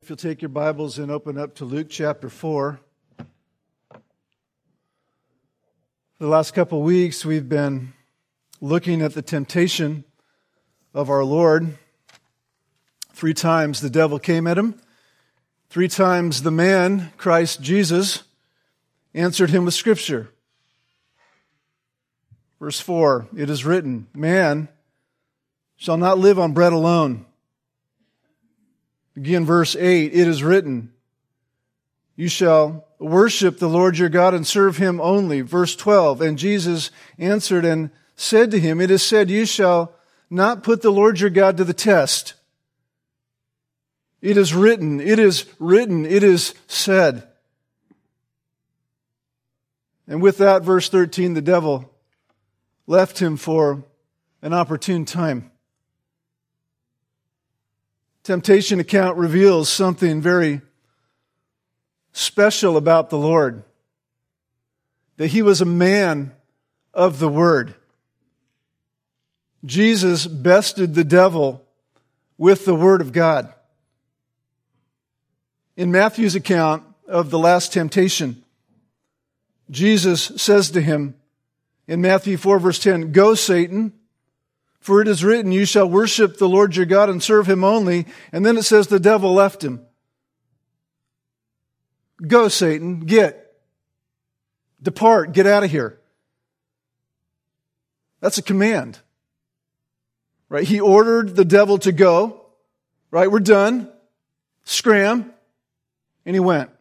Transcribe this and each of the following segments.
If you'll take your Bibles and open up to Luke chapter 4. For the last couple of weeks, we've been looking at the temptation of our Lord. 3 times the devil came at him. 3 times the man, Christ Jesus, answered him with Scripture. Verse 4, it is written, man shall not live on bread alone. Again, verse 8, it is written, you shall worship the Lord your God and serve Him only. Verse 12, and Jesus answered and said to him, it is said, you shall not put the Lord your God to the test. It is written, it is written, it is said. And with that, verse 13, the devil left him for an opportune time. Temptation account reveals something very special about the Lord. That He was a man of the Word. Jesus bested the devil with the Word of God. In Matthew's account of the last temptation, Jesus says to him in Matthew 4 verse 10, go Satan, for it is written, you shall worship the Lord your God and serve Him only. And then it says the devil left him. Go Satan, depart, get out of here. That's a command. Right? He ordered the devil to go. Right? We're done. Scram. And he went.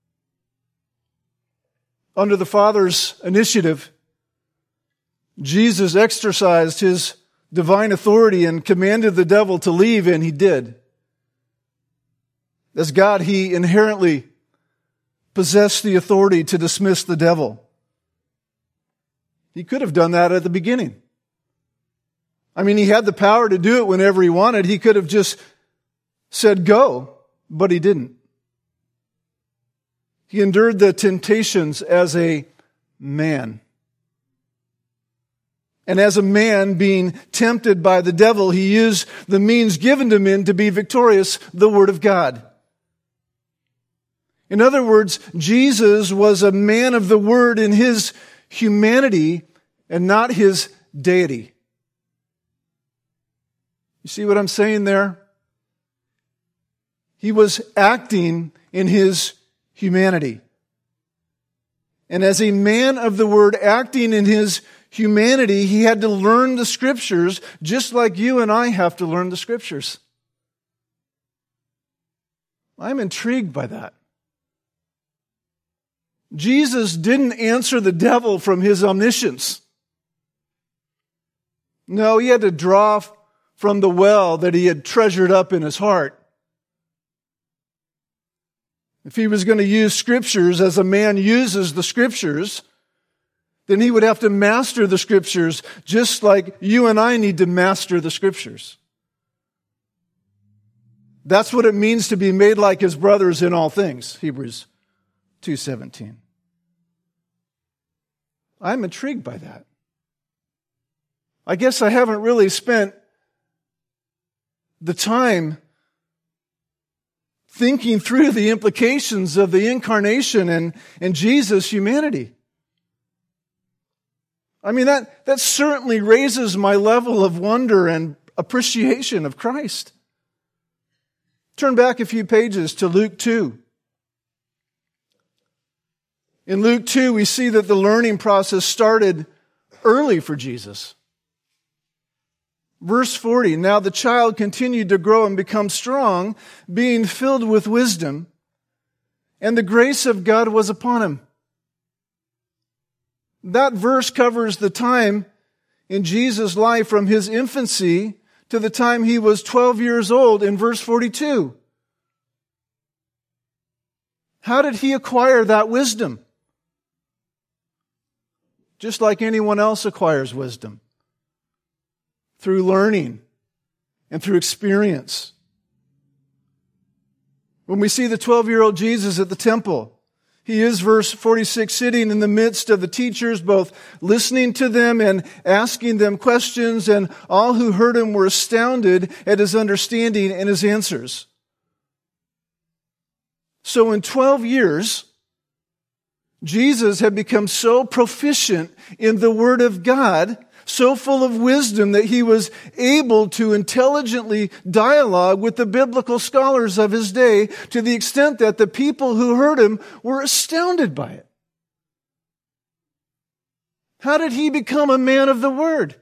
Under the Father's initiative, Jesus exercised His divine authority and commanded the devil to leave, and He did. As God, He inherently possessed the authority to dismiss the devil. He could have done that at the beginning. I mean, He had the power to do it whenever He wanted. He could have just said go, but He didn't. He endured the temptations as a man. And as a man being tempted by the devil, He used the means given to men to be victorious, the Word of God. In other words, Jesus was a man of the Word in His humanity and not His deity. You see what I'm saying there? He was acting in His humanity. And as a man of the Word acting in His humanity, He had to learn the Scriptures just like you and I have to learn the Scriptures. I'm intrigued by that. Jesus didn't answer the devil from His omniscience. No, He had to draw from the well that He had treasured up in His heart. If He was going to use Scriptures as a man uses the Scriptures, then He would have to master the Scriptures just like you and I need to master the Scriptures. That's what it means to be made like His brothers in all things, Hebrews 2:17. I'm intrigued by that. I guess I haven't really spent the time thinking through the implications of the incarnation and Jesus' humanity. I mean, that certainly raises my level of wonder and appreciation of Christ. Turn back a few pages to Luke 2. In Luke 2, we see that the learning process started early for Jesus. Verse 40, now the child continued to grow and become strong, being filled with wisdom, and the grace of God was upon him. That verse covers the time in Jesus' life from His infancy to the time He was 12 years old in verse 42. How did He acquire that wisdom? Just like anyone else acquires wisdom. Through learning and through experience. When we see the 12-year-old Jesus at the temple, He is, verse 46, sitting in the midst of the teachers, both listening to them and asking them questions, and all who heard Him were astounded at His understanding and His answers. So in 12 years, Jesus had become so proficient in the Word of God, so full of wisdom, that he was able to intelligently dialogue with the biblical scholars of his day, to the extent that the people who heard him were astounded by it. How did he become a man of the Word?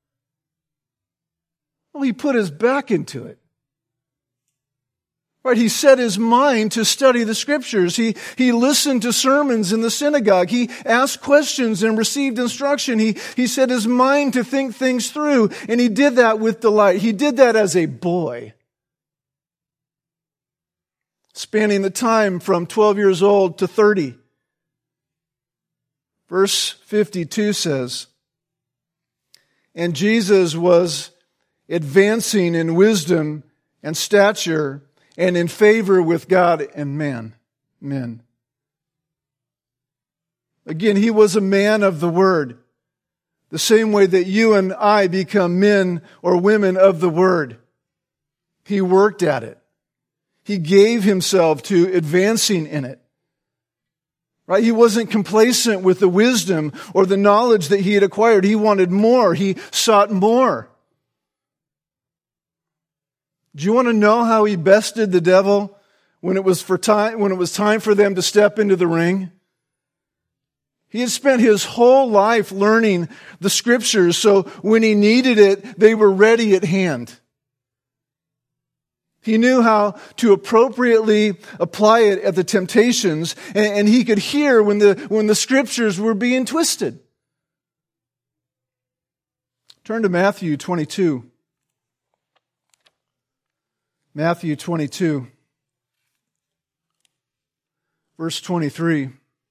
Well, he put his back into it. Right, he set his mind to study the Scriptures. He listened to sermons in the synagogue. He asked questions and received instruction. He set his mind to think things through, and he did that with delight. He did that as a boy, spanning the time from 12 years old to 30. Verse 52 says, "And Jesus was advancing in wisdom and stature and in favor with God and men." Again, he was a man of the Word, the same way that you and I become men or women of the Word. He worked at it. He gave himself to advancing in it. Right? He wasn't complacent with the wisdom or the knowledge that he had acquired. He wanted more. He sought more. Do you want to know how he bested the devil when it was time for them to step into the ring? He had spent his whole life learning the Scriptures, so when he needed it, they were ready at hand. He knew how to appropriately apply it at the temptations, and he could hear when the Scriptures were being twisted. Turn to Matthew 22. Matthew 22, verse 23.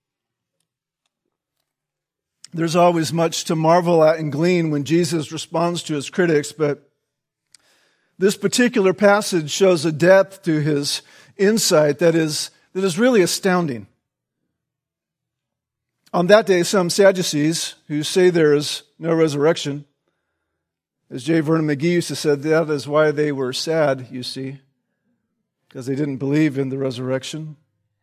There's always much to marvel at and glean when Jesus responds to his critics, but this particular passage shows a depth to his insight that is really astounding. On that day, some Sadducees, who say there is no resurrection, as J. Vernon McGee used to say, that is why they were sad, you see, because they didn't believe in the resurrection.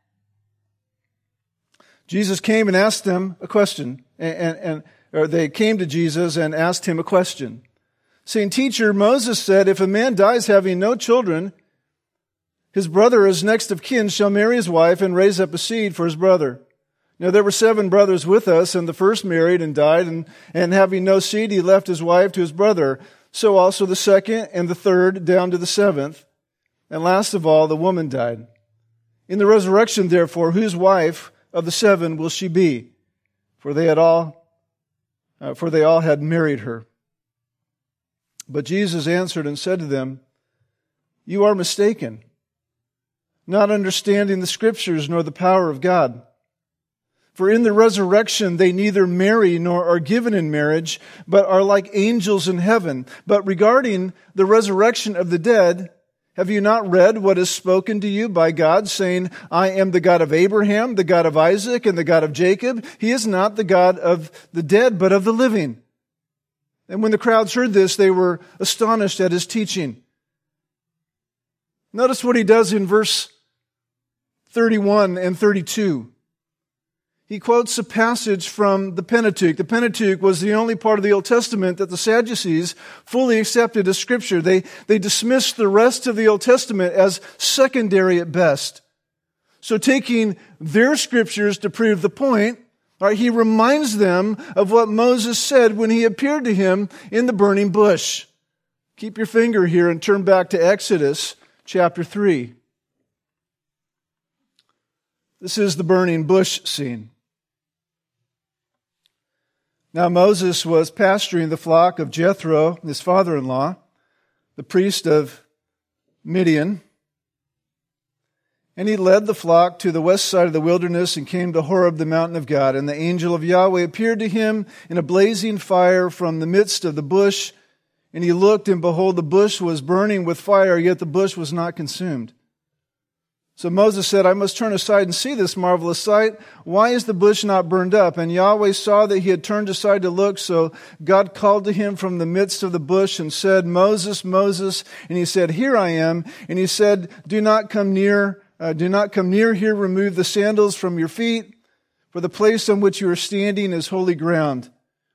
Jesus came and asked them a question, or they came to Jesus and asked him a question, saying, "Teacher, Moses said, if a man dies having no children, his brother as next of kin shall marry his wife and raise up a seed for his brother. Now there were 7 brothers with us, and the first married and died, and having no seed, he left his wife to his brother. So also the second and the third, down to the 7th. And last of all, the woman died. In the resurrection, therefore, whose wife of the 7 will she be? For they all had married her." But Jesus answered and said to them, "You are mistaken, not understanding the Scriptures nor the power of God. For in the resurrection they neither marry nor are given in marriage, but are like angels in heaven. But regarding the resurrection of the dead, have you not read what is spoken to you by God, saying, 'I am the God of Abraham, the God of Isaac, and the God of Jacob'? He is not the God of the dead, but of the living." And when the crowds heard this, they were astonished at his teaching. Notice what he does in verse 31 and 32. He quotes a passage from the Pentateuch. The Pentateuch was the only part of the Old Testament that the Sadducees fully accepted as Scripture. They dismissed the rest of the Old Testament as secondary at best. So taking their Scriptures to prove the point, he reminds them of what Moses said when he appeared to him in the burning bush. Keep your finger here and turn back to Exodus chapter 3. This is the burning bush scene. Now Moses was pasturing the flock of Jethro, his father-in-law, the priest of Midian. And he led the flock to the west side of the wilderness and came to Horeb, the mountain of God. And the angel of Yahweh appeared to him in a blazing fire from the midst of the bush. And he looked, and behold, the bush was burning with fire, yet the bush was not consumed. So Moses said, "I must turn aside and see this marvelous sight. Why is the bush not burned up?" And Yahweh saw that he had turned aside to look. So God called to him from the midst of the bush and said, "Moses, Moses." And he said, "Here I am." And he said, "Do not come near Do not come near here, remove the sandals from your feet, for the place on which you are standing is holy ground.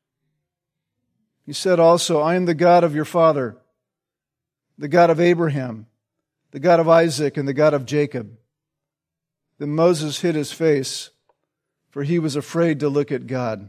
He said also, I am the God of your father, the God of Abraham, the God of Isaac, and the God of Jacob. Then Moses hid his face, for he was afraid to look at God.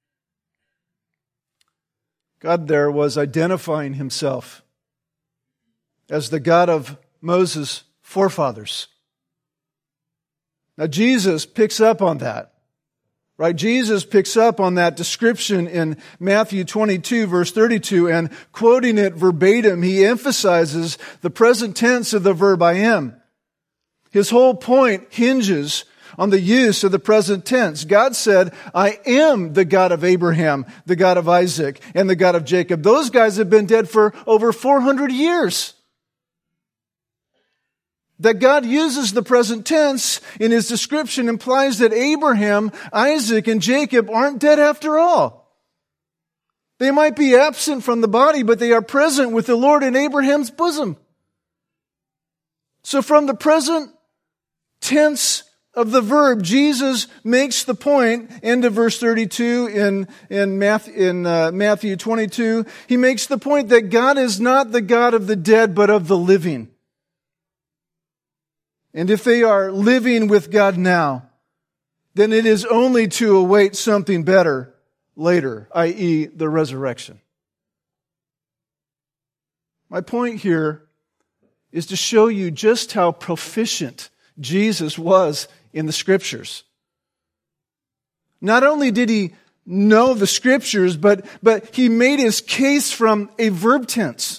God there was identifying himself as the God of Moses' forefathers. Now Jesus picks up on that. Right? Jesus picks up on that description in Matthew 22, verse 32, and quoting it verbatim, he emphasizes the present tense of the verb I am. His whole point hinges on the use of the present tense. God said, I am the God of Abraham, the God of Isaac, and the God of Jacob. Those guys have been dead for over 400 years. That God uses the present tense in His description implies that Abraham, Isaac, and Jacob aren't dead after all. They might be absent from the body, but they are present with the Lord in Abraham's bosom. So from the present tense of the verb, Jesus makes the point, end of verse 32 in Matthew 22, He makes the point that God is not the God of the dead, but of the living. And if they are living with God now, then it is only to await something better later, i.e., the resurrection. My point here is to show you just how proficient Jesus was in the Scriptures. Not only did He know the Scriptures, but He made His case from a verb tense.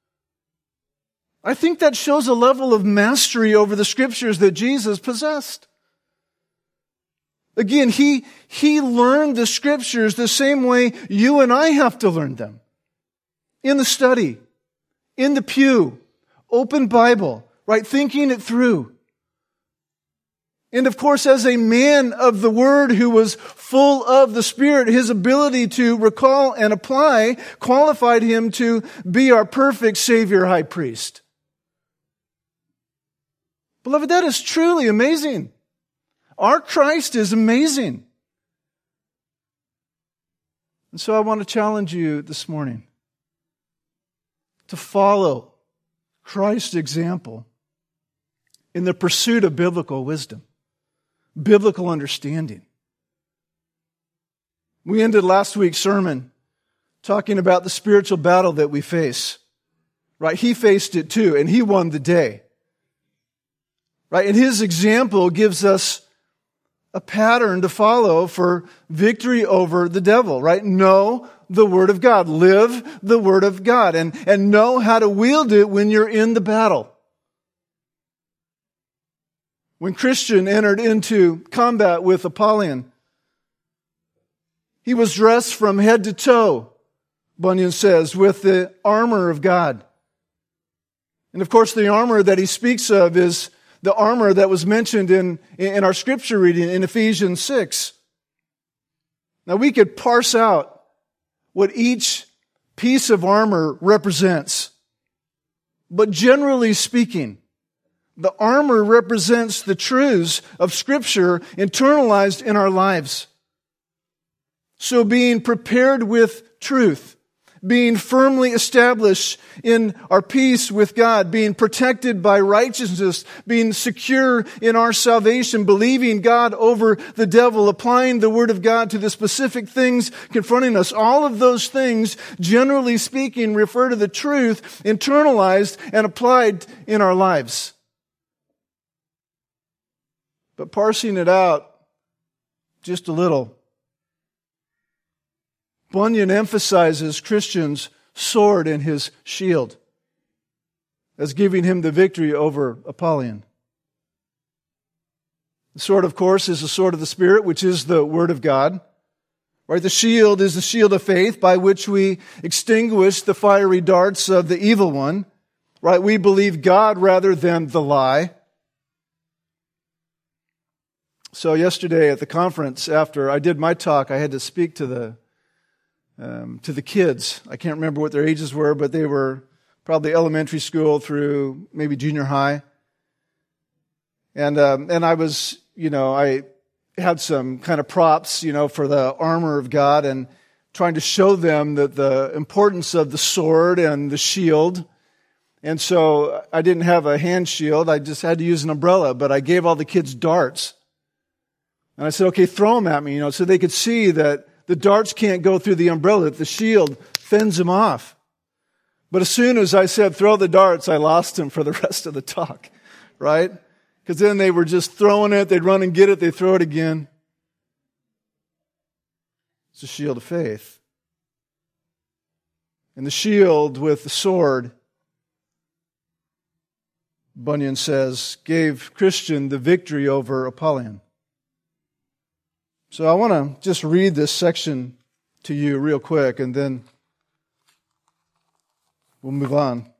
I think that shows a level of mastery over the Scriptures that Jesus possessed. Again, He learned the Scriptures the same way you and I have to learn them. In the study, in the pew, open Bible, right? Thinking it through. And of course, as a man of the Word who was full of the Spirit, his ability to recall and apply qualified him to be our perfect Savior High Priest. Beloved, that is truly amazing. Our Christ is amazing. And so I want to challenge you this morning to follow Christ's example in the pursuit of biblical wisdom, biblical understanding. We ended last week's sermon talking about the spiritual battle that we face. Right? He faced it too, and He won the day. Right? And His example gives us a pattern to follow for victory over the devil, right? Know the Word of God. Live the Word of God. And know how to wield it when you're in the battle. When Christian entered into combat with Apollyon, he was dressed from head to toe, Bunyan says, with the armor of God. And of course, the armor that he speaks of is the armor that was mentioned in our scripture reading in Ephesians 6. Now we could parse out what each piece of armor represents. But generally speaking, the armor represents the truths of Scripture internalized in our lives. So being prepared with truth, being firmly established in our peace with God, being protected by righteousness, being secure in our salvation, believing God over the devil, applying the Word of God to the specific things confronting us. All of those things, generally speaking, refer to the truth internalized and applied in our lives. But parsing it out just a little, Bunyan emphasizes Christian's sword and his shield as giving him the victory over Apollyon. The sword, of course, is the sword of the Spirit, which is the Word of God. Right? The shield is the shield of faith by which we extinguish the fiery darts of the evil one. Right? We believe God rather than the lie. So yesterday at the conference, after I did my talk, I had to speak to the kids. I can't remember what their ages were, but they were probably elementary school through maybe junior high. And I was, I had some kind of props, for the armor of God and trying to show them that the importance of the sword and the shield. And so I didn't have a hand shield. I just had to use an umbrella, but I gave all the kids darts. And I said, okay, throw them at me, so they could see that the darts can't go through the umbrella, that the shield fends them off. But as soon as I said, throw the darts, I lost them for the rest of the talk, right? Because then they were just throwing it. They'd run and get it. They'd throw it again. It's a shield of faith. And the shield with the sword, Bunyan says, gave Christian the victory over Apollyon. So I want to just read this section to you real quick, and then we'll move on.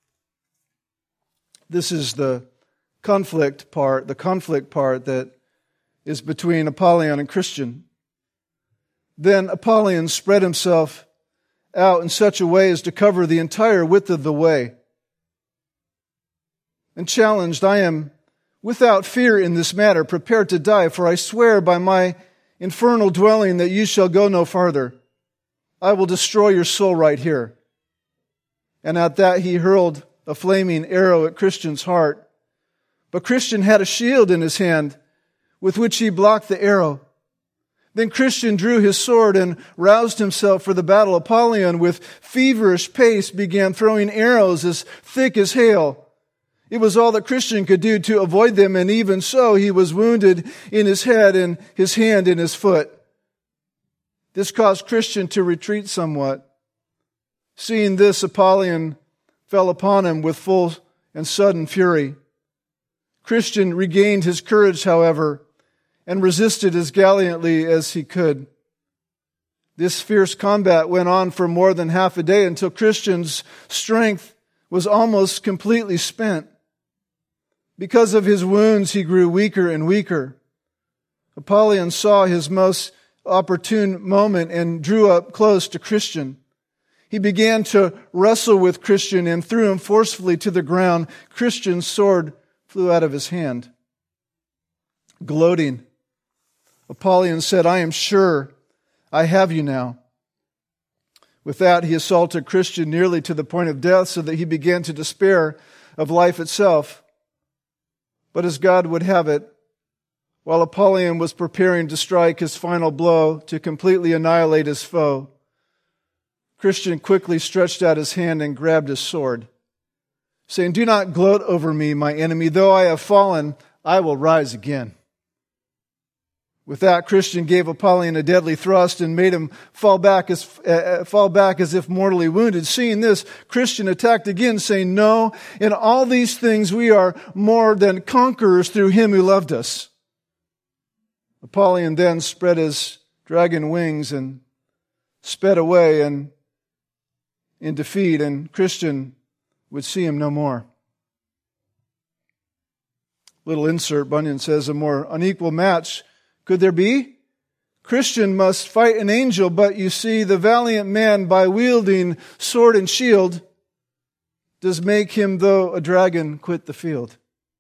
This is the conflict part that is between Apollyon and Christian. Then Apollyon spread himself out in such a way as to cover the entire width of the way, and challenged, I am without fear in this matter, prepared to die, for I swear by my infernal dwelling that you shall go no farther. I will destroy your soul right here. And at that he hurled a flaming arrow at Christian's heart. But Christian had a shield in his hand with which he blocked the arrow. Then Christian drew his sword and roused himself for the battle. Apollyon, with feverish pace, began throwing arrows as thick as hail. It was all that Christian could do to avoid them, and even so he was wounded in his head and his hand and his foot. This caused Christian to retreat somewhat. Seeing this, Apollyon fell upon him with full and sudden fury. Christian regained his courage, however, and resisted as gallantly as he could. This fierce combat went on for more than half a day until Christian's strength was almost completely spent. Because of his wounds, he grew weaker and weaker. Apollyon saw his most opportune moment and drew up close to Christian. He began to wrestle with Christian and threw him forcefully to the ground. Christian's sword flew out of his hand. Gloating, Apollyon said, I am sure I have you now. With that, he assaulted Christian nearly to the point of death, so that he began to despair of life itself. But as God would have it, while Apollyon was preparing to strike his final blow to completely annihilate his foe, Christian quickly stretched out his hand and grabbed his sword, saying, Do not gloat over me, my enemy. Though I have fallen, I will rise again. With that, Christian gave Apollyon a deadly thrust and made him fall back as if mortally wounded. Seeing this, Christian attacked again, saying, No, in all these things we are more than conquerors through him who loved us. Apollyon then spread his dragon wings and sped away and in defeat, and Christian would see him no more. Little insert, Bunyan says, a more unequal match could there be? Christian must fight an angel, but you see, the valiant man, by wielding sword and shield, does make him, though a dragon, quit the field.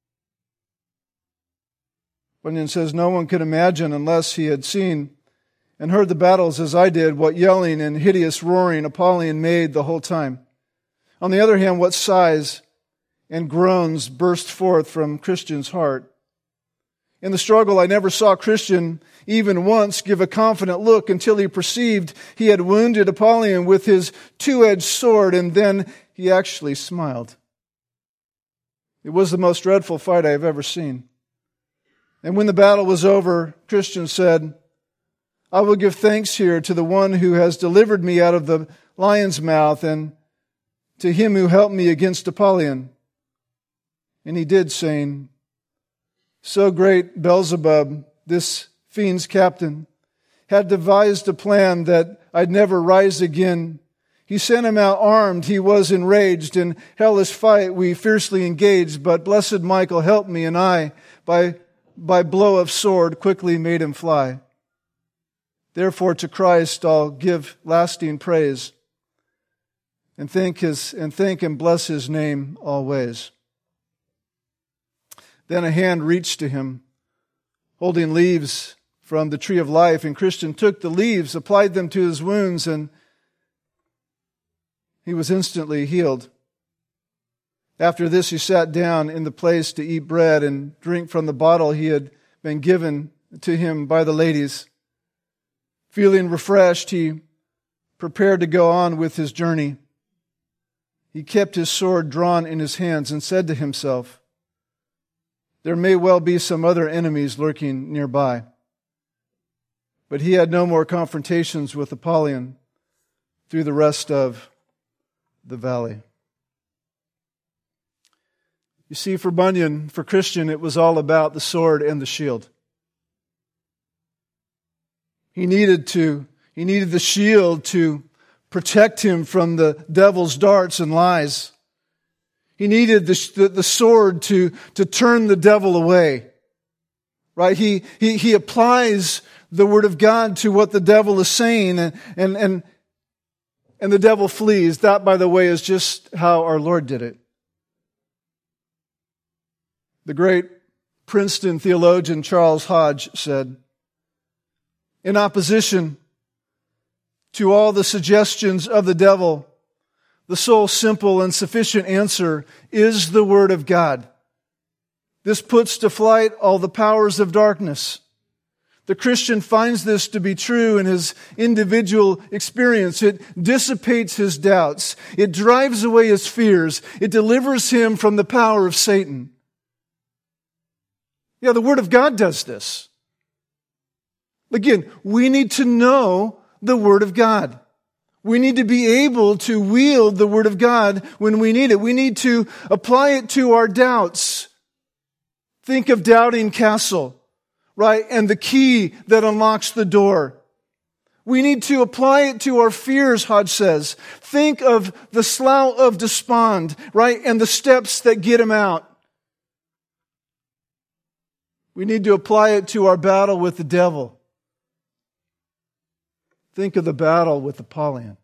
Bunyan says, no one could imagine, unless he had seen and heard the battles as I did, what yelling and hideous roaring Apollyon made the whole time. On the other hand, what sighs and groans burst forth from Christian's heart. In the struggle, I never saw Christian even once give a confident look until he perceived he had wounded Apollyon with his two-edged sword, and then he actually smiled. It was the most dreadful fight I have ever seen. And when the battle was over, Christian said, I will give thanks here to the one who has delivered me out of the lion's mouth, and to him who helped me against Apollyon. And he did, saying, So great Beelzebub, this fiend's captain, had devised a plan that I'd never rise again. He sent him out armed. He was enraged. In hellish fight we fiercely engaged, but blessed Michael helped me, and I, by blow of sword, quickly made him fly. Therefore to Christ I'll give lasting praise, and thank and bless his name always. Then a hand reached to him, holding leaves from the tree of life, and Christian took the leaves, applied them to his wounds, and he was instantly healed. After this, he sat down in the place to eat bread and drink from the bottle he had been given to him by the ladies. Feeling refreshed, he prepared to go on with his journey. He kept his sword drawn in his hands and said to himself, "There may well be some other enemies lurking nearby." But he had no more confrontations with Apollyon through the rest of the valley. You see, for Bunyan, for Christian, it was all about the sword and the shield. He needed the shield to protect him from the devil's darts and lies. He needed the sword to turn the devil away. Right? He applies the word of God to what the devil is saying, and the devil flees. That, by the way, is just how our Lord did it. The great Princeton theologian Charles Hodge said, in opposition to all the suggestions of the devil, the sole simple and sufficient answer is the Word of God. This puts to flight all the powers of darkness. The Christian finds this to be true in his individual experience. It dissipates his doubts. It drives away his fears. It delivers him from the power of Satan. Yeah, the Word of God does this. Again, we need to know the Word of God. We need to be able to wield the Word of God when we need it. We need to apply it to our doubts. Think of Doubting Castle, right? And the key that unlocks the door. We need to apply it to our fears, Hodge says. Think of the Slough of Despond, right? And the steps that get him out. We need to apply it to our battle with the devil. Think of the battle with Apollyon.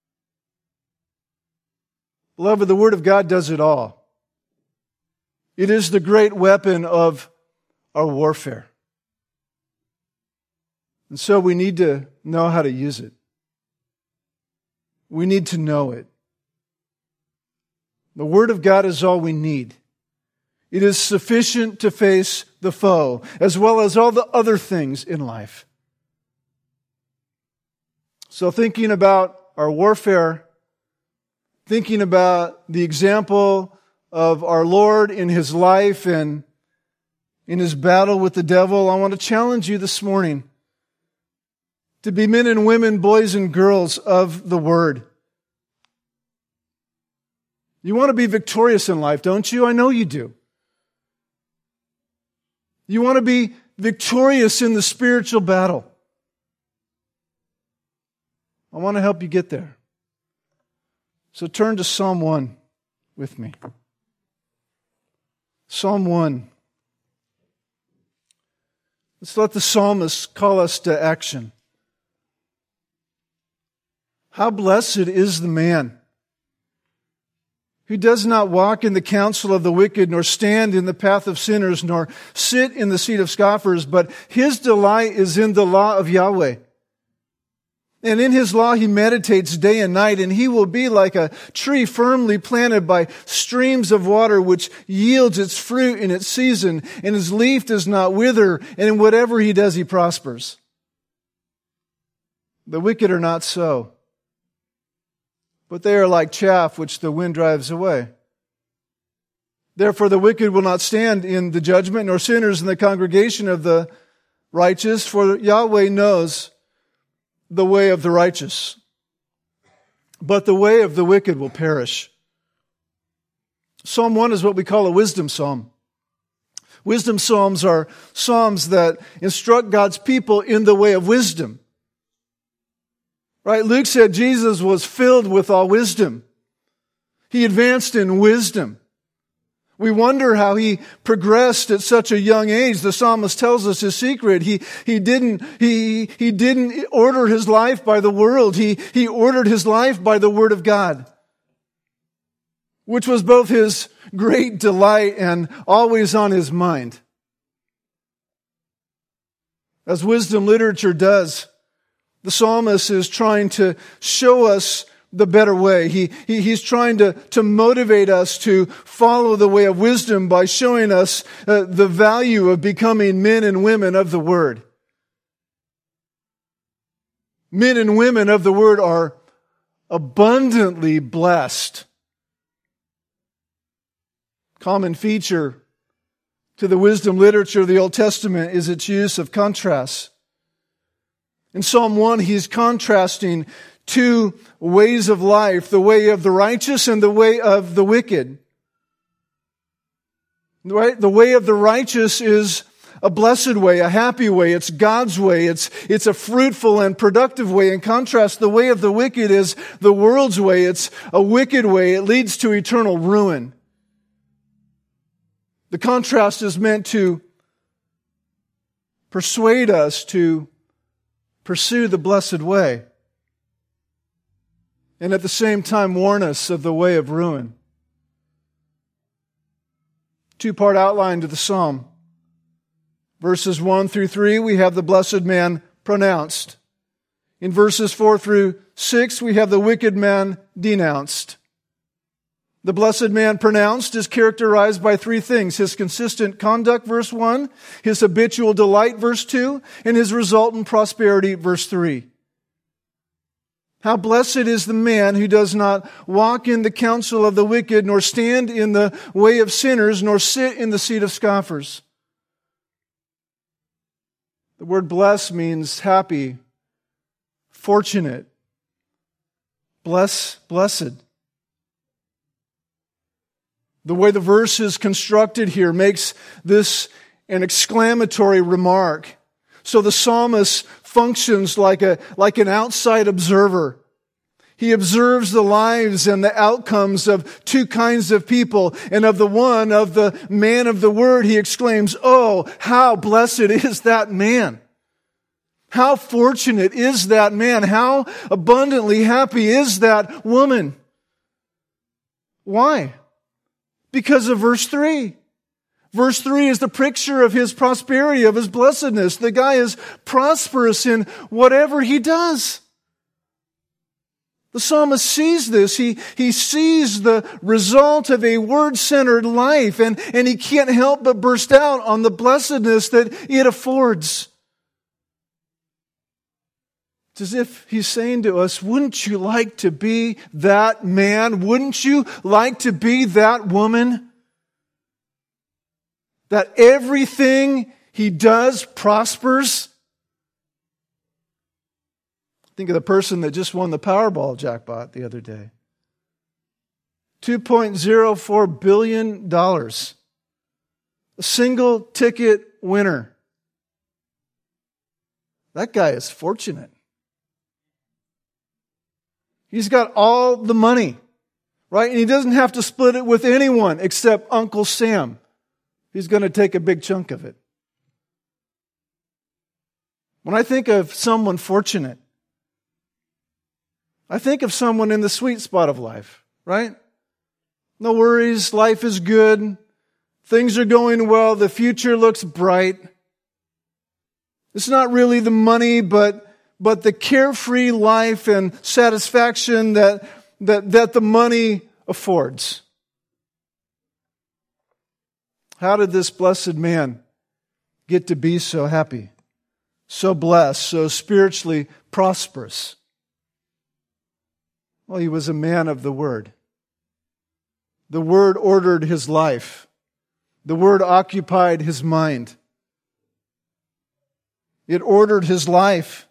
Beloved, the Word of God does it all. It is the great weapon of our warfare. And so we need to know how to use it. We need to know it. The Word of God is all we need. It is sufficient to face the foe, as well as all the other things in life. So thinking about our warfare, thinking about the example of our Lord in His life and in His battle with the devil, I want to challenge you this morning to be men and women, boys and girls of the Word. You want to be victorious in life, don't you? I know you do. You want to be victorious in the spiritual battle. I want to help you get there. So turn to Psalm 1 with me. Psalm 1. Let's let the psalmist call us to action. How blessed is the man who does not walk in the counsel of the wicked, nor stand in the path of sinners, nor sit in the seat of scoffers, but his delight is in the law of Yahweh. And in His law he meditates day and night, and he will be like a tree firmly planted by streams of water, which yields its fruit in its season, and his leaf does not wither, and in whatever he does he prospers. The wicked are not so, but they are like chaff which the wind drives away. Therefore the wicked will not stand in the judgment, nor sinners in the congregation of the righteous, for Yahweh knows the way of the righteous, but the way of the wicked will perish. Psalm 1 is what we call a wisdom psalm. Wisdom psalms are psalms that instruct God's people in the way of wisdom. Right? Luke said Jesus was filled with all wisdom. He advanced in wisdom. We wonder how he progressed at such a young age. The psalmist tells us his secret. He didn't order his life by the world. He ordered his life by the Word of God. which was both his great delight and always on his mind. As wisdom literature does, the psalmist is trying to show us the better way. He's trying to motivate us to follow the way of wisdom by showing us the value of becoming men and women of the Word. Men and women of the Word are abundantly blessed. Common feature to the wisdom literature of the Old Testament is its use of contrasts. In Psalm 1, he's contrasting two ways of life, the way of the righteous and the way of the wicked. Right? The way of the righteous is a blessed way, a happy way. It's God's way. It's a fruitful and productive way. In contrast, the way of the wicked is the world's way. It's a wicked way. It leads to eternal ruin. The contrast is meant to persuade us to pursue the blessed way, and at the same time warn us of the way of ruin. Two-part outline to the psalm. Verses 1 through 3, we have the blessed man pronounced. In verses 4 through 6, we have the wicked man denounced. The blessed man pronounced is characterized by three things: his consistent conduct, verse 1, his habitual delight, verse 2, and his resultant prosperity, verse 3. How blessed is the man who does not walk in the counsel of the wicked, nor stand in the way of sinners, nor sit in the seat of scoffers. The word bless means happy, fortunate, blessed. The way the verse is constructed here makes this an exclamatory remark. So the psalmist functions like an outside observer. He observes the lives and the outcomes of two kinds of people, and of the man of the word, he exclaims, "Oh, how blessed is that man! How fortunate is that man! How abundantly happy is that woman!" Why? Because of verse 3. Verse 3 is the picture of his prosperity, of his blessedness. The guy is prosperous in whatever he does. The psalmist sees this. He sees the result of a word-centered life, and he can't help but burst out on the blessedness that it affords. It's as if he's saying to us, wouldn't you like to be that man? Wouldn't you like to be that woman? That everything he does prospers? Think of the person that just won the Powerball jackpot the other day. $2.04 billion. A single ticket winner. That guy is fortunate. He's got all the money, right? And he doesn't have to split it with anyone except Uncle Sam. He's going to take a big chunk of it. When I think of someone fortunate, I think of someone in the sweet spot of life, right? No worries, life is good, things are going well, the future looks bright. It's not really the money, but the carefree life and satisfaction that the money affords. How did this blessed man get to be so happy, so blessed, so spiritually prosperous? Well, he was a man of the Word. The Word ordered his life. The Word occupied his mind. It ordered his life,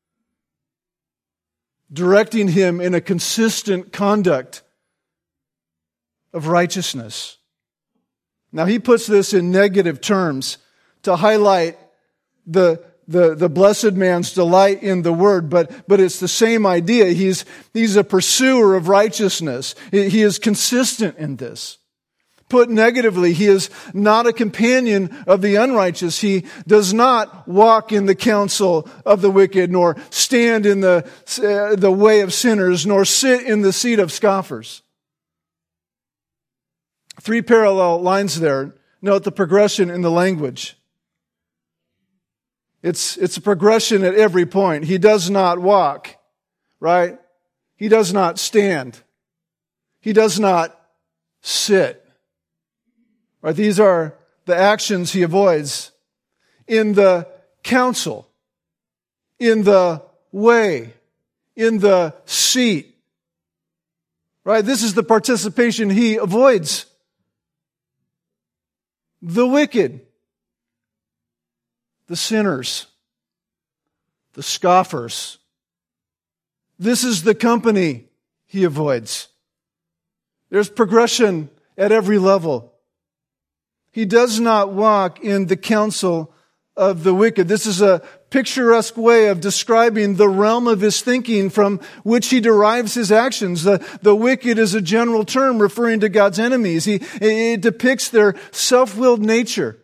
directing him in a consistent conduct of righteousness. Now, he puts this in negative terms to highlight the blessed man's delight in the Word, but it's the same idea. He's a pursuer of righteousness. He is consistent in this. Put negatively, he is not a companion of the unrighteous. He does not walk in the counsel of the wicked, nor stand in the way of sinners, nor sit in the seat of scoffers. 3 parallel lines there. Note the progression in the language. It's a progression at every point. He does not walk, right? He does not stand. He does not sit. Right? These are the actions he avoids. In the counsel, in the way, in the seat. Right? This is the participation he avoids. The wicked, the sinners, the scoffers. This is the company he avoids. There's progression at every level. He does not walk in the counsel of the wicked. This is a picturesque way of describing the realm of his thinking from which he derives his actions. The wicked is a general term referring to God's enemies. It depicts their self-willed nature.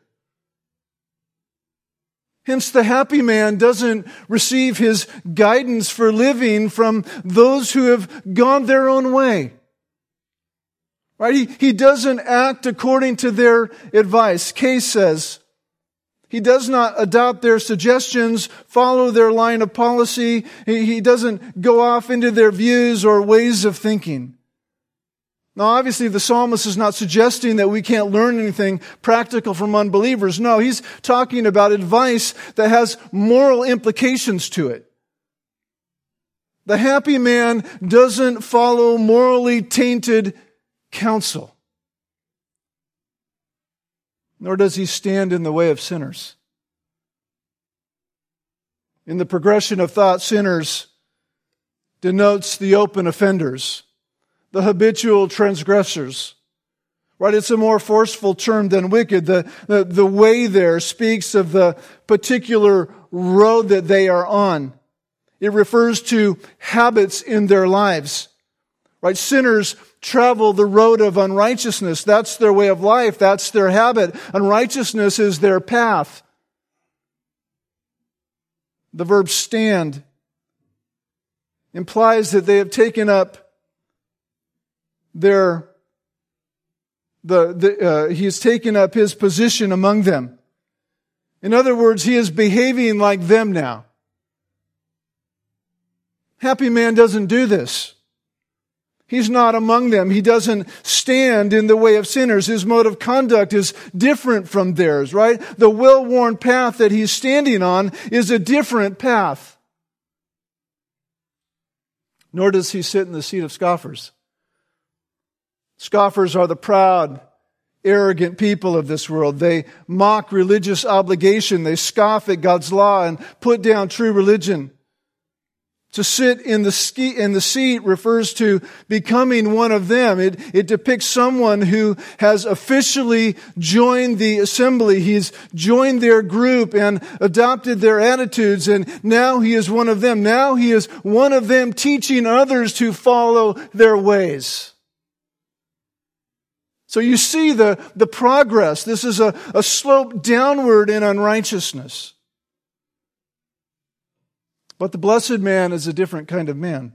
Hence, the happy man doesn't receive his guidance for living from those who have gone their own way. Right? He doesn't act according to their advice. Case says, he does not adopt their suggestions, follow their line of policy. He doesn't go off into their views or ways of thinking. Now, obviously, the psalmist is not suggesting that we can't learn anything practical from unbelievers. No, he's talking about advice that has moral implications to it. The happy man doesn't follow morally tainted counsel, nor does he stand in the way of sinners. In the progression of thought, sinners denotes the open offenders, the habitual transgressors. Right? It's a more forceful term than wicked. The way there speaks of the particular road that they are on. It refers to habits in their lives. Right? Sinners travel the road of unrighteousness. That's their way of life. That's their habit. Unrighteousness is their path. The verb stand implies that they have taken up he has taken up his position among them. In other words, he is behaving like them now. Happy man doesn't do this. He's not among them. He doesn't stand in the way of sinners. His mode of conduct is different from theirs, right? The well-worn path that he's standing on is a different path. Nor does he sit in the seat of scoffers. Scoffers are the proud, arrogant people of this world. They mock religious obligation. They scoff at God's law and put down true religion. To sit in the seat refers to becoming one of them. It depicts someone who has officially joined the assembly. He's joined their group and adopted their attitudes, and now he is one of them. Now he is one of them teaching others to follow their ways. So you see the progress. This is a slope downward in unrighteousness. But the blessed man is a different kind of man.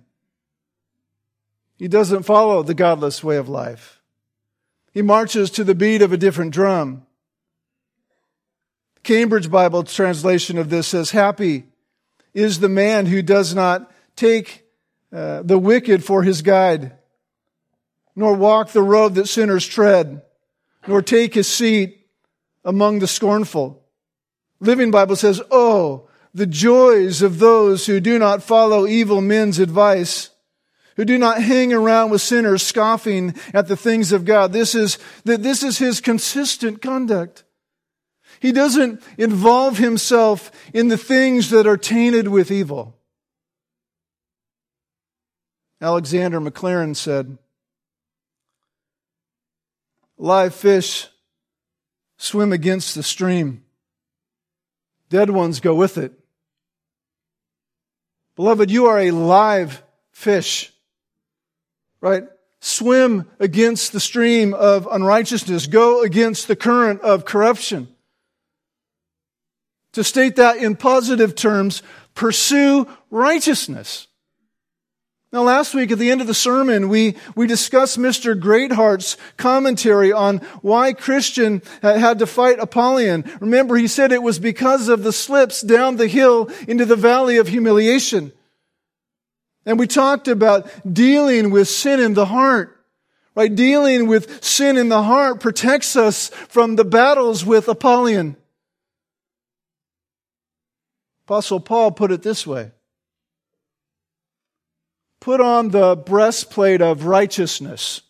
He doesn't follow the godless way of life. He marches to the beat of a different drum. Cambridge Bible translation of this says, "Happy is the man who does not take the wicked for his guide, nor walk the road that sinners tread, nor take his seat among the scornful." Living Bible says, "Oh, the joys of those who do not follow evil men's advice, who do not hang around with sinners scoffing at the things of God." This is his consistent conduct. He doesn't involve himself in the things that are tainted with evil. Alexander Maclaren said, "Live fish swim against the stream. Dead ones go with it." Beloved, you are a live fish, right? Swim against the stream of unrighteousness. Go against the current of corruption. To state that in positive terms, pursue righteousness. Now, last week at the end of the sermon, we discussed Mr. Greatheart's commentary on why Christian had to fight Apollyon. Remember, he said it was because of the slips down the hill into the valley of humiliation. And we talked about dealing with sin in the heart. Right? Dealing with sin in the heart protects us from the battles with Apollyon. Apostle Paul put it this way: put on the breastplate of righteousness.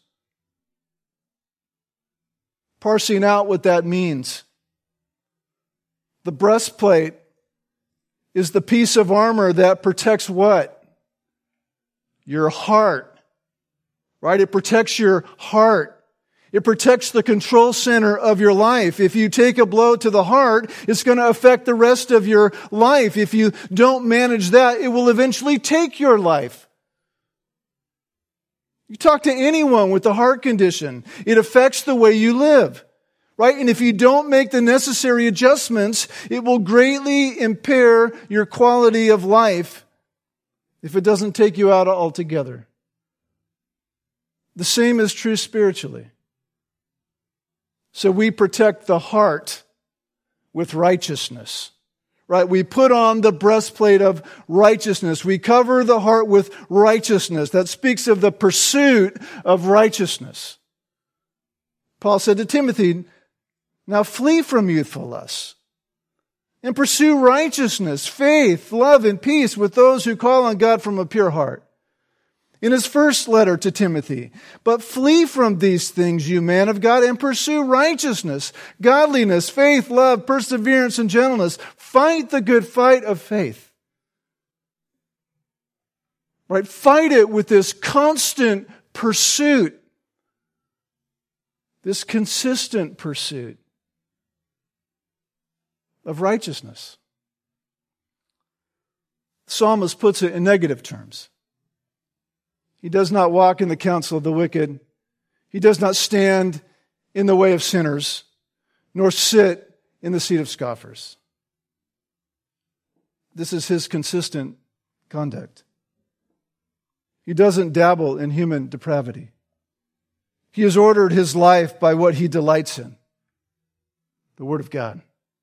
Parsing out what that means. The breastplate is the piece of armor that protects what? Your heart. Right? It protects your heart. It protects the control center of your life. If you take a blow to the heart, it's going to affect the rest of your life. If you don't manage that, it will eventually take your life. You talk to anyone with a heart condition, it affects the way you live. Right? And if you don't make the necessary adjustments, it will greatly impair your quality of life if it doesn't take you out altogether. The same is true spiritually. So we protect the heart with righteousness. Right? We put on the breastplate of righteousness. We cover the heart with righteousness. That speaks of the pursuit of righteousness. Paul said to Timothy, now flee from youthful lusts and pursue righteousness, faith, love, and peace with those who call on God from a pure heart. In his first letter to Timothy, but flee from these things, you man of God, and pursue righteousness, godliness, faith, love, perseverance, and gentleness. Fight the good fight of faith. Right? Fight it with this constant pursuit, this consistent pursuit of righteousness. The psalmist puts it in negative terms. He does not walk in the counsel of the wicked. He does not stand in the way of sinners, nor sit in the seat of scoffers. This is his consistent conduct. He doesn't dabble in human depravity. He has ordered his life by what he delights in, the Word of God.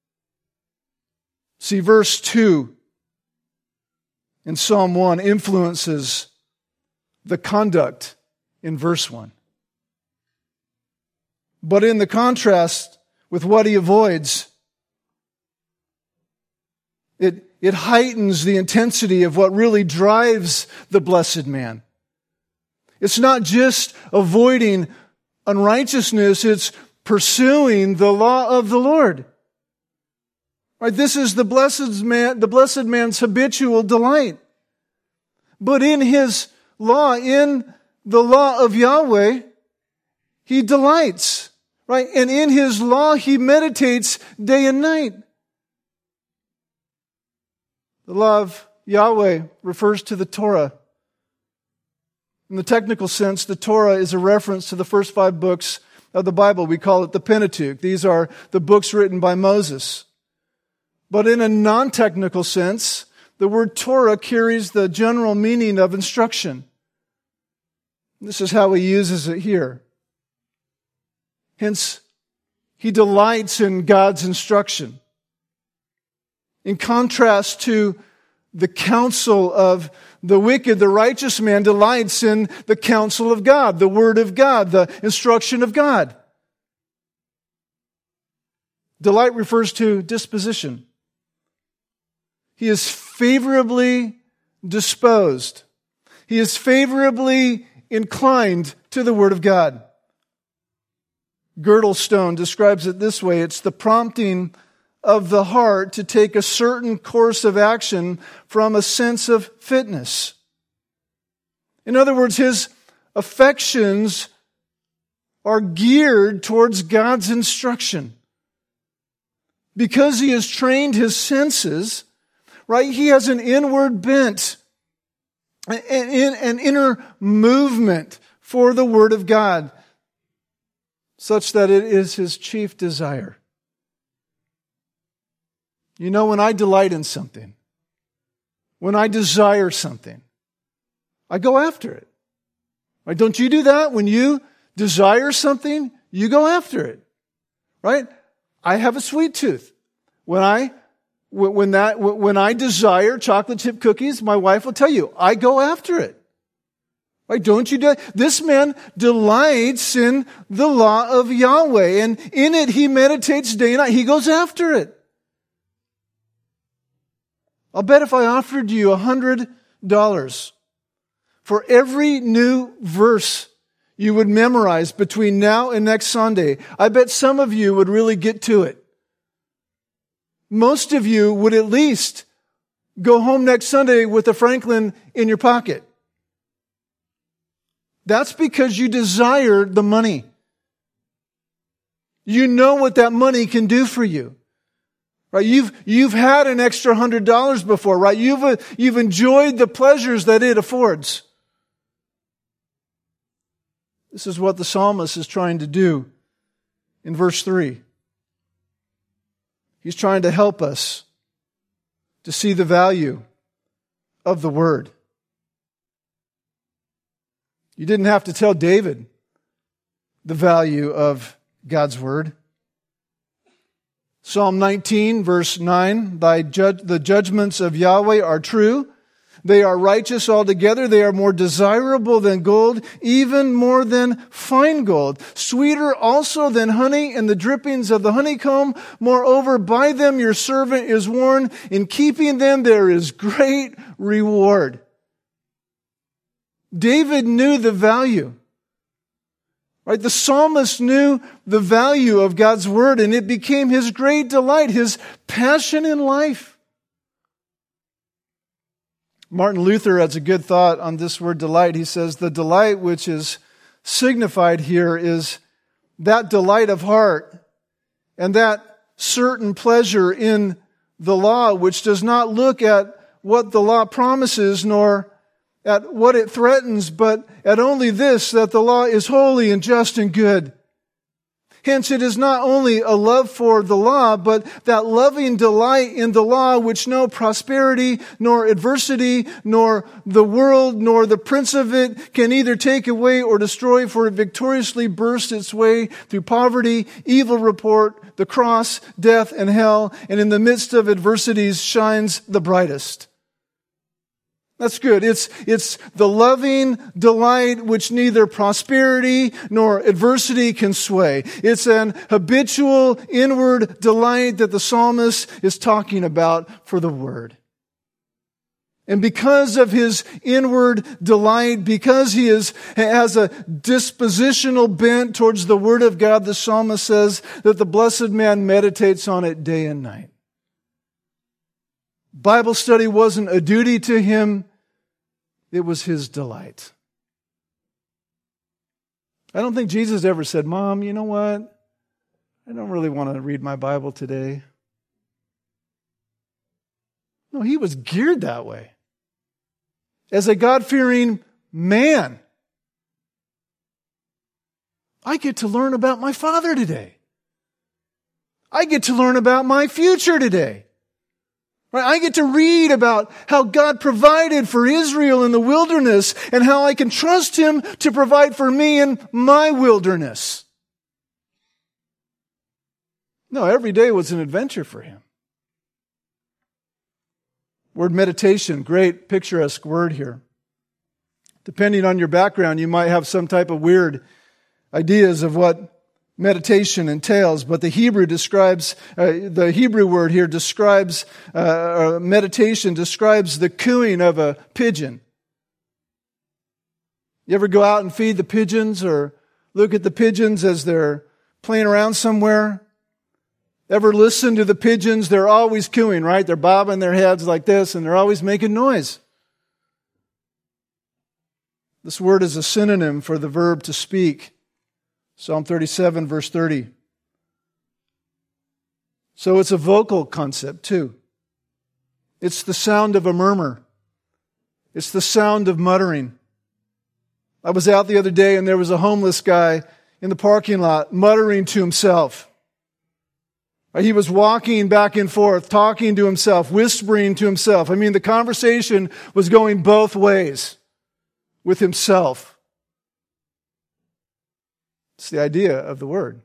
See, verse 2 in Psalm 1 influences the conduct in verse 1. But in the contrast with what he avoids, it heightens the intensity of what really drives the blessed man. It's not just avoiding unrighteousness, it's pursuing the law of the Lord. Right? This is the blessed man's habitual delight. But in his law, in the law of Yahweh, he delights, right? And in his law, he meditates day and night. The law of Yahweh refers to the Torah. In the technical sense, the Torah is a reference to the first 5 books of the Bible. We call it the Pentateuch. These are the books written by Moses. But in a non-technical sense, the word Torah carries the general meaning of instruction. This is how he uses it here. Hence, he delights in God's instruction. In contrast to the counsel of the wicked, the righteous man delights in the counsel of God, the Word of God, the instruction of God. Delight refers to disposition. He is favorably disposed. He is favorably inclined to the Word of God. Girdlestone describes it this way: it's the prompting of the heart to take a certain course of action from a sense of fitness. In other words, his affections are geared towards God's instruction. Because he has trained his senses, right, he has an inward bent, an inner movement for the Word of God, such that it is his chief desire. You know, when I delight in something, when I desire something, I go after it. Right? Don't you do that? When you desire something, you go after it. Right? I have a sweet tooth. When I desire chocolate chip cookies, my wife will tell you, I go after it. Right? Don't you do it? This man delights in the law of Yahweh, and in it he meditates day and night. He goes after it. I'll bet if I offered you $100 for every new verse you would memorize between now and next Sunday, I bet some of you would really get to it. Most of you would at least go home next Sunday with a Franklin in your pocket. That's because you desire the money. You know what that money can do for you. Right? You've had an extra $100 before, right? You've enjoyed the pleasures that it affords. This is what the psalmist is trying to do in verse 3. He's trying to help us to see the value of the Word. You didn't have to tell David the value of God's Word. Psalm 19, verse 9, the judgments of Yahweh are true. They are righteous altogether. They are more desirable than gold, even more than fine gold. Sweeter also than honey and the drippings of the honeycomb. Moreover, by them your servant is warned. In keeping them there is great reward. David knew the value. Right? The psalmist knew the value of God's Word, and it became his great delight, his passion in life. Martin Luther has a good thought on this word delight. He says, the delight which is signified here is that delight of heart and that certain pleasure in the law, which does not look at what the law promises nor at what it threatens, but at only this, that the law is holy and just and good. Hence, it is not only a love for the law, but that loving delight in the law which no prosperity, nor adversity, nor the world, nor the prince of it can either take away or destroy, for it victoriously bursts its way through poverty, evil report, the cross, death, and hell, and in the midst of adversities shines the brightest. That's good. It's the loving delight which neither prosperity nor adversity can sway. It's an habitual inward delight that the psalmist is talking about for the Word. And because of his inward delight, because he has a dispositional bent towards the Word of God, the psalmist says that the blessed man meditates on it day and night. Bible study wasn't a duty to him. It was his delight. I don't think Jesus ever said, Mom, you know what? I don't really want to read my Bible today. No, he was geared that way. As a God-fearing man, I get to learn about my Father today. I get to learn about my future today. Right? I get to read about how God provided for Israel in the wilderness and how I can trust Him to provide for me in my wilderness. No, every day was an adventure for him. Word meditation, great picturesque word here. Depending on your background, you might have some type of weird ideas of what meditation entails, but the Hebrew word here describes meditation, describes the cooing of a pigeon. You ever go out and feed the pigeons or look at the pigeons as they're playing around somewhere? Ever listen to the pigeons? They're always cooing, right? They're bobbing their heads like this and they're always making noise. This word is a synonym for the verb to speak. Psalm 37, verse 30. So it's a vocal concept too. It's the sound of a murmur. It's the sound of muttering. I was out the other day and there was a homeless guy in the parking lot muttering to himself. He was walking back and forth, talking to himself, whispering to himself. I mean, the conversation was going both ways. with himself. It's the idea of the word.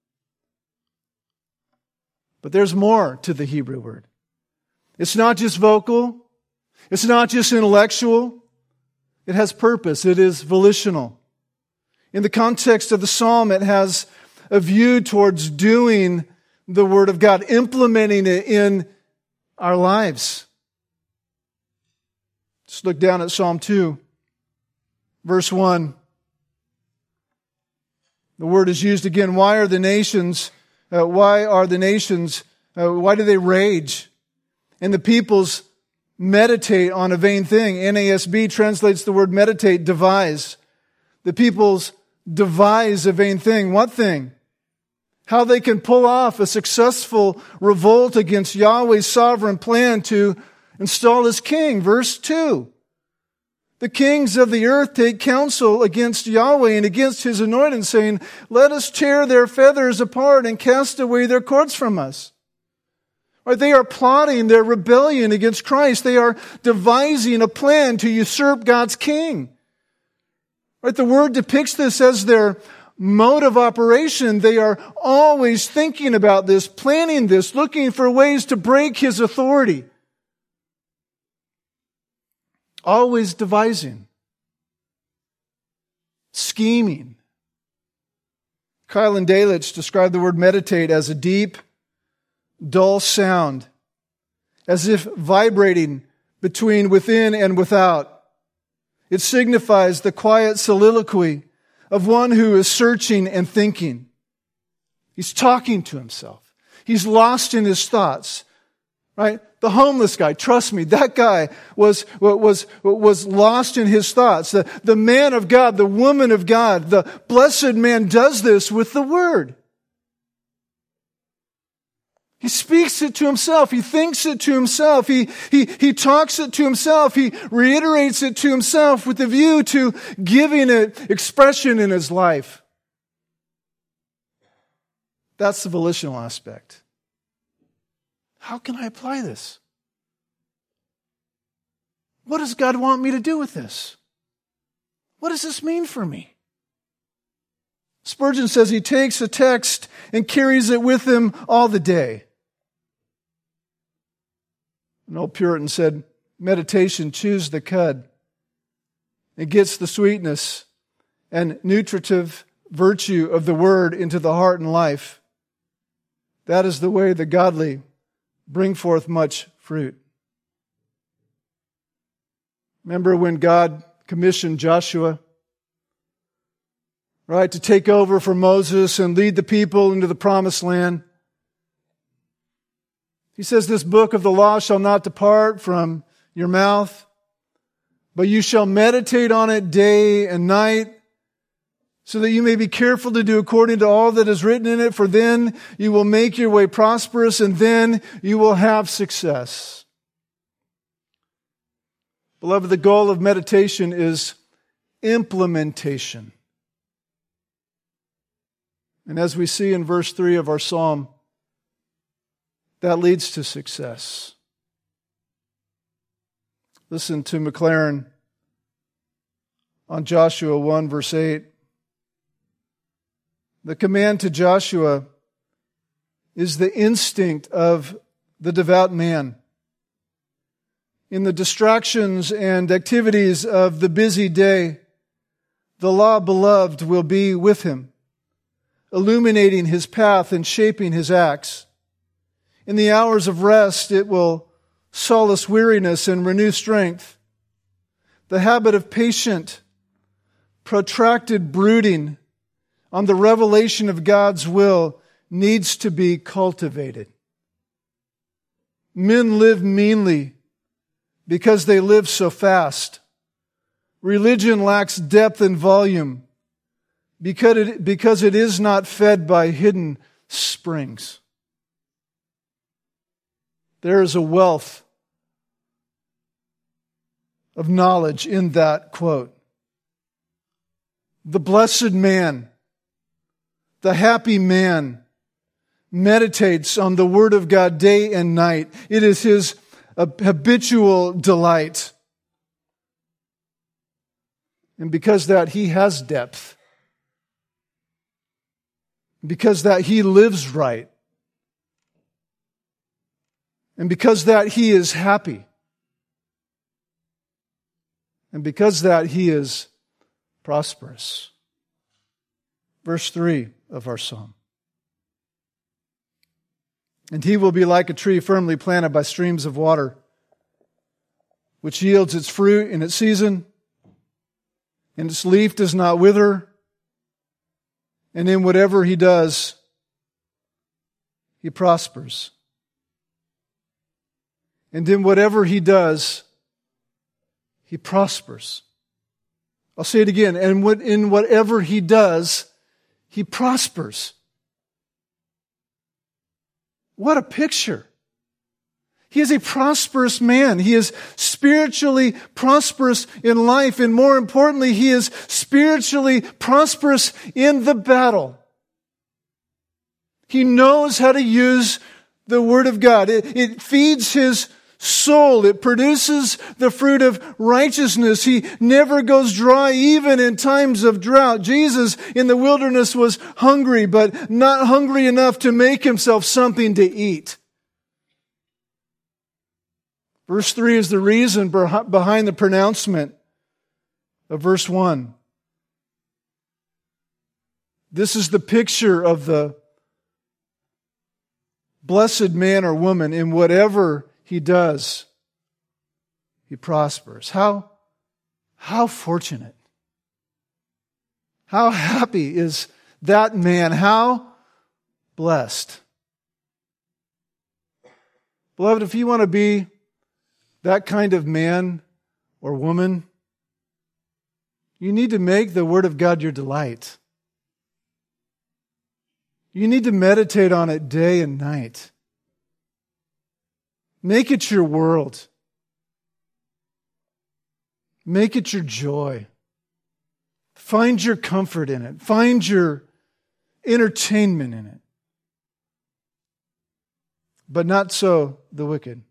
But there's more to the Hebrew word. It's not just vocal. It's not just intellectual. It has purpose. It is volitional. In the context of the psalm, it has a view towards doing the Word of God, implementing it in our lives. Just look down at Psalm 2, verse 1. The word is used again. Why do the nations, why do they rage? And the peoples meditate on a vain thing. NASB translates the word meditate, devise. The peoples devise a vain thing. What thing? How they can pull off a successful revolt against Yahweh's sovereign plan to install His king. Verse 2. The kings of the earth take counsel against Yahweh and against His anointed, saying, let us tear their feathers apart and cast away their cords from us. Right, they are plotting their rebellion against Christ. They are devising a plan to usurp God's king. Right, the word depicts this as their mode of operation. They are always thinking about this, planning this, looking for ways to break His authority. Always devising, scheming. Kylan Delitzsch described the word meditate as a deep, dull sound, as if vibrating between within and without. It signifies the quiet soliloquy of one who is searching and thinking. He's talking to himself. He's lost in his thoughts. Right? The homeless guy, trust me, that guy was lost in his thoughts. The man of God, the woman of God, the blessed man does this with the Word. He speaks it to himself. He thinks it to himself. He talks it to himself. He reiterates it to himself with a view to giving it expression in his life. That's the volitional aspect. How can I apply this? What does God want me to do with this? What does this mean for me? Spurgeon says he takes a text and carries it with him all the day. An old Puritan said, meditation chews the cud. It gets the sweetness and nutritive virtue of the Word into the heart and life. That is the way the godly bring forth much fruit. Remember when God commissioned Joshua, right, to take over for Moses and lead the people into the promised land? He says, this book of the law shall not depart from your mouth, but you shall meditate on it day and night, so that you may be careful to do according to all that is written in it, for then you will make your way prosperous, and then you will have success. Beloved, the goal of meditation is implementation. And as we see in verse 3 of our psalm, that leads to success. Listen to McLaren on Joshua 1, verse 8. The command to Joshua is the instinct of the devout man. In the distractions and activities of the busy day, the law beloved will be with him, illuminating his path and shaping his acts. In the hours of rest, it will solace weariness and renew strength. The habit of patient, protracted brooding on the revelation of God's will needs to be cultivated. Men live meanly because they live so fast. Religion lacks depth and volume because it is not fed by hidden springs. There is a wealth of knowledge in that quote. The blessed man, the happy man, meditates on the Word of God day and night. It is his habitual delight. And because that He has depth. Because that He lives right. And because that He is happy. And because that He is prosperous. Verse 3 of our psalm. And He will be like a tree firmly planted by streams of water, which yields its fruit in its season, and its leaf does not wither, and in whatever He does, He prospers. And in whatever He does, He prospers. I'll say it again. And in whatever He does, He prospers. What a picture. He is a prosperous man. He is spiritually prosperous in life. And more importantly, he is spiritually prosperous in the battle. He knows how to use the Word of God. It feeds his soul. It produces the fruit of righteousness. He never goes dry even in times of drought. Jesus in the wilderness was hungry, but not hungry enough to make himself something to eat. Verse 3 is the reason behind the pronouncement of verse 1. This is the picture of the blessed man or woman. In whatever he does, he prospers. How fortunate. How happy is that man. How blessed. Beloved, if you want to be that kind of man or woman, you need to make the Word of God your delight. You need to meditate on it day and night. Make it your world. Make it your joy. Find your comfort in it. Find your entertainment in it. But not so the wicked.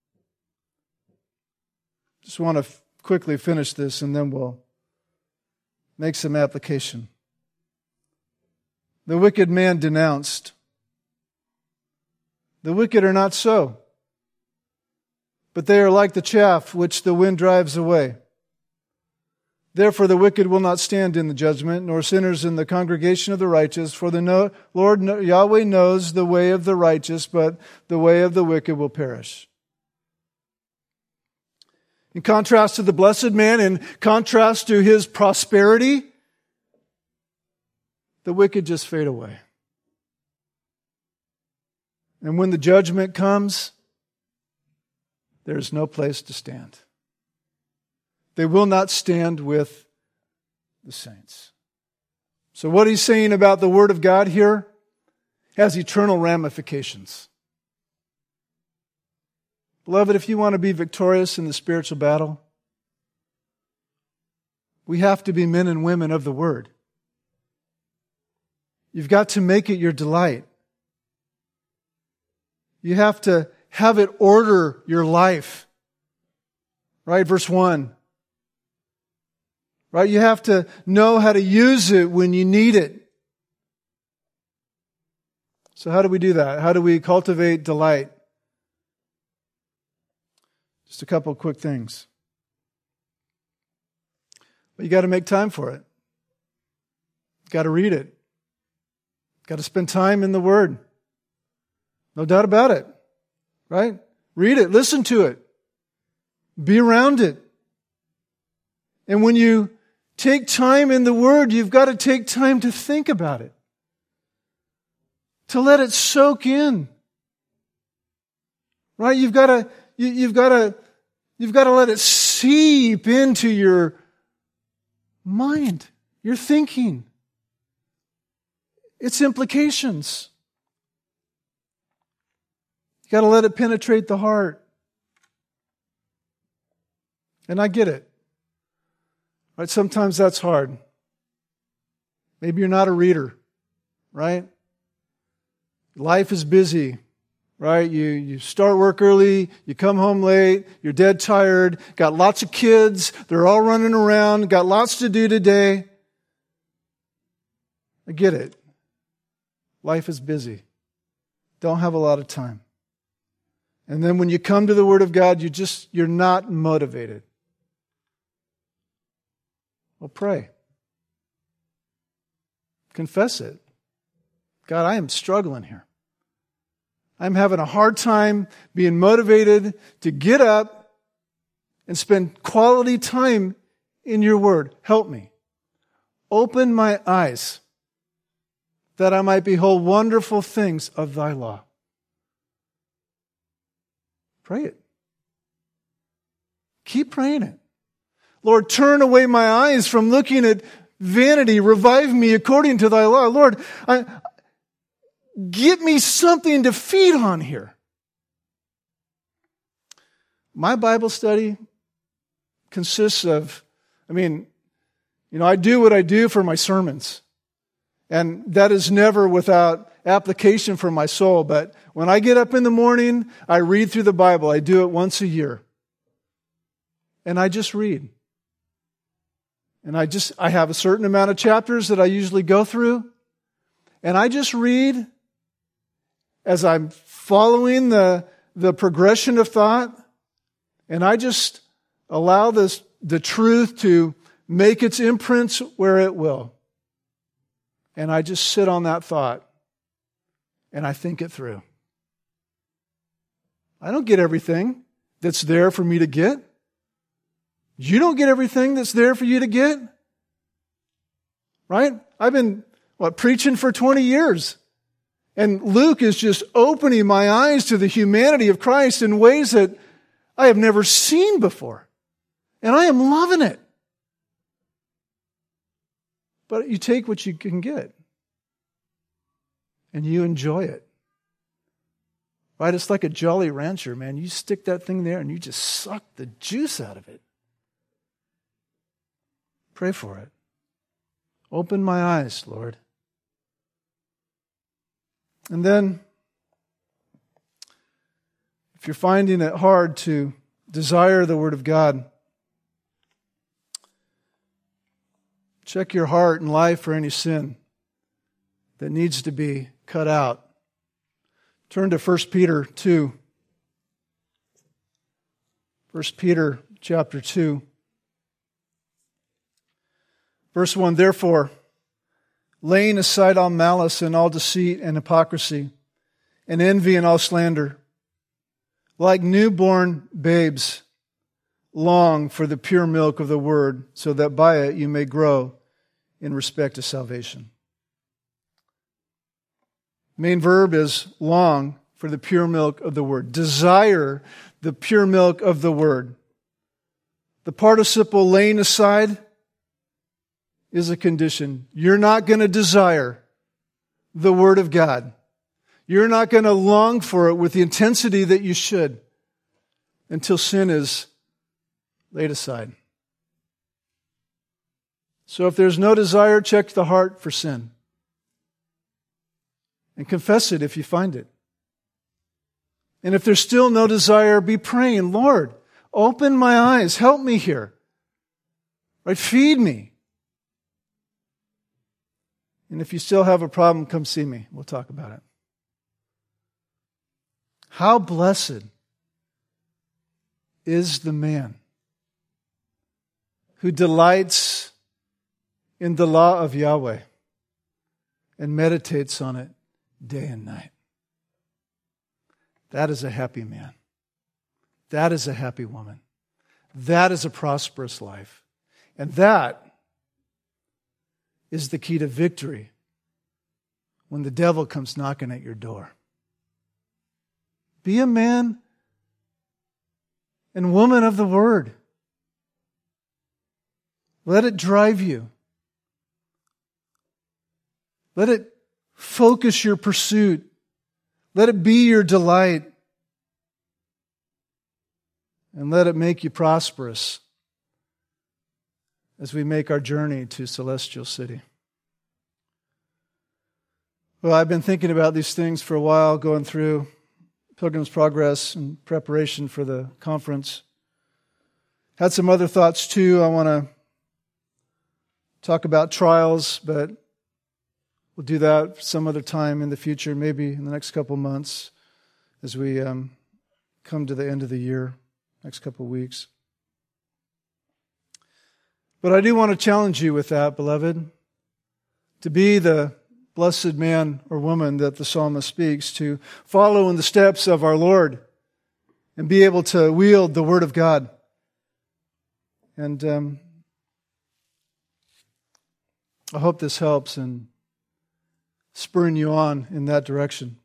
Just want to quickly finish this and then we'll make some application. The wicked man denounced. The wicked are not so, but they are like the chaff which the wind drives away. Therefore the wicked will not stand in the judgment, nor sinners in the congregation of the righteous. For the Lord Yahweh knows the way of the righteous, but the way of the wicked will perish. In contrast to the blessed man, in contrast to his prosperity, the wicked just fade away. And when the judgment comes, there is no place to stand. They will not stand with the saints. So what he's saying about the Word of God here has eternal ramifications. Beloved, if you want to be victorious in the spiritual battle, we have to be men and women of the Word. You've got to make it your delight. You have to have it order your life. Right? Verse 1. Right? You have to know how to use it when you need it. So how do we do that? How do we cultivate delight? Just a couple of quick things. But you got to make time for it. You got to read it. Got to spend time in the Word. No doubt about it. Right? Read it. Listen to it. Be around it. And when you take time in the Word, you've got to take time to think about it. To let it soak in. Right? You've got to let it seep into your mind, your thinking, its implications. You've got to let it penetrate the heart. And I get it. Right? Sometimes that's hard. Maybe you're not a reader, right? Life is busy. right? You start work early, you come home late, you're dead tired, got lots of kids, they're all running around, got lots to do today. I get it. Life is busy. Don't have a lot of time. And then when you come to the Word of God, you're not motivated. Well, pray. Confess it. God, I am struggling here. I'm having a hard time being motivated to get up and spend quality time in your Word. Help me. Open my eyes that I might behold wonderful things of thy law. Pray it. Keep praying it. Lord, turn away my eyes from looking at vanity. Revive me according to thy law. Lord, get me something to feed on here. My Bible study consists of, I do what I do for my sermons. And that is never without application for my soul. But when I get up in the morning, I read through the Bible. I do it once a year. And I just read. And I have a certain amount of chapters that I usually go through. And I just read as I'm following the progression of thought. And I just allow the truth to make its imprints where it will. And I just sit on that thought. And I think it through. I don't get everything that's there for me to get. You don't get everything that's there for you to get. Right? I've been, preaching for 20 years. And Luke is just opening my eyes to the humanity of Christ in ways that I have never seen before. And I am loving it. But you take what you can get. And you enjoy it. Right? It's like a Jolly Rancher, man. You stick that thing there and you just suck the juice out of it. Pray for it. Open my eyes, Lord. And then, if you're finding it hard to desire the Word of God, check your heart and life for any sin that needs to be cut out. Turn to 1 Peter 2. 1 Peter chapter 2. Verse 1, therefore, laying aside all malice and all deceit and hypocrisy, and envy and all slander, like newborn babes, long for the pure milk of the word, so that by it you may grow in respect to salvation. Main verb is long for the pure milk of the word. Desire the pure milk of the word. The participle laying aside is a condition. You're not going to desire the Word of God. You're not going to long for it with the intensity that you should until sin is laid aside. So if there's no desire, check the heart for sin. And confess it if you find it. And if there's still no desire, be praying, Lord, open my eyes, help me here. Right? Feed me. And if you still have a problem, come see me. We'll talk about it. How blessed is the man who delights in the law of Yahweh and meditates on it day and night. That is a happy man. That is a happy woman. That is a prosperous life. And that is the key to victory when the devil comes knocking at your door. Be a man and woman of the Word. Let it drive you. Let it focus your pursuit. Let it be your delight. And let it make you prosperous as we make our journey to Celestial City. Well, I've been thinking about these things for a while, going through Pilgrim's Progress in preparation for the conference. Had some other thoughts too. I want to talk about trials, but we'll do that some other time in the future, maybe in the next couple months as we come to the end of the year, next couple weeks. But I do want to challenge you with that, beloved, to be the blessed man or woman that the psalmist speaks, to follow in the steps of our Lord and be able to wield the Word of God. And I hope this helps in spurring you on in that direction.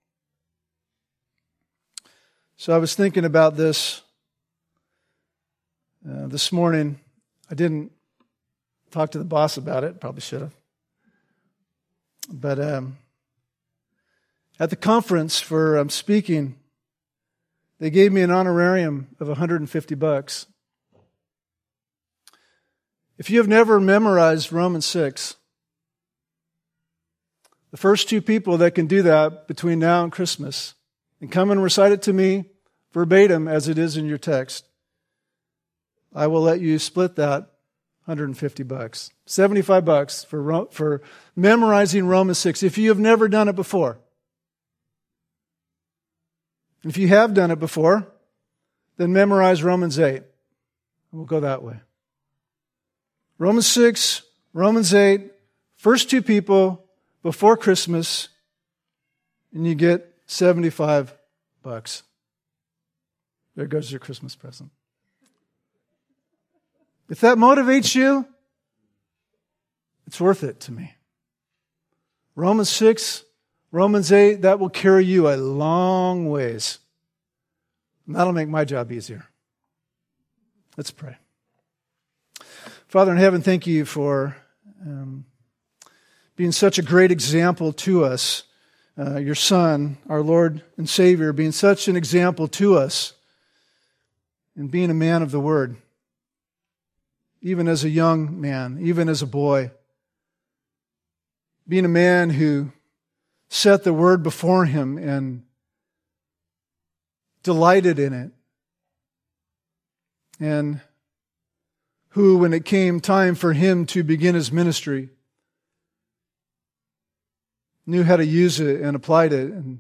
So I was thinking about this this morning. I didn't talk to the boss about it. Probably should have. But at the conference for speaking, they gave me an honorarium of $150. If you have never memorized Romans 6, the first two people that can do that between now and Christmas and come and recite it to me verbatim as it is in your text, I will let you split that $150. $75 for memorizing Romans 6 if you have never done it before. If you have done it before, then memorize Romans 8. We'll go that way. Romans 6, Romans 8, first two people before Christmas, and you get $75. There goes your Christmas present. If that motivates you, it's worth it to me. Romans 6, Romans 8, that will carry you a long ways. And that'll make my job easier. Let's pray. Father in heaven, thank you for being such a great example to us. Your Son, our Lord and Savior, being such an example to us and being a man of the Word. Even as a young man, even as a boy. Being a man who set the Word before him and delighted in it. And who, when it came time for him to begin his ministry, knew how to use it and applied it and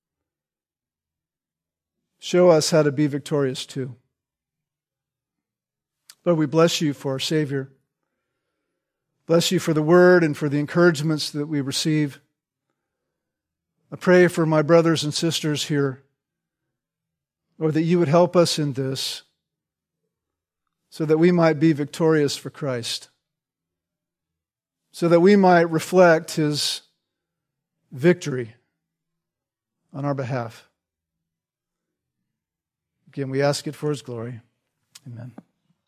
show us how to be victorious too. Lord, we bless you for our Savior. Bless you for the Word and for the encouragements that we receive. I pray for my brothers and sisters here, Lord, that you would help us in this so that we might be victorious for Christ, so that we might reflect His victory on our behalf. Again, we ask it for His glory. Amen.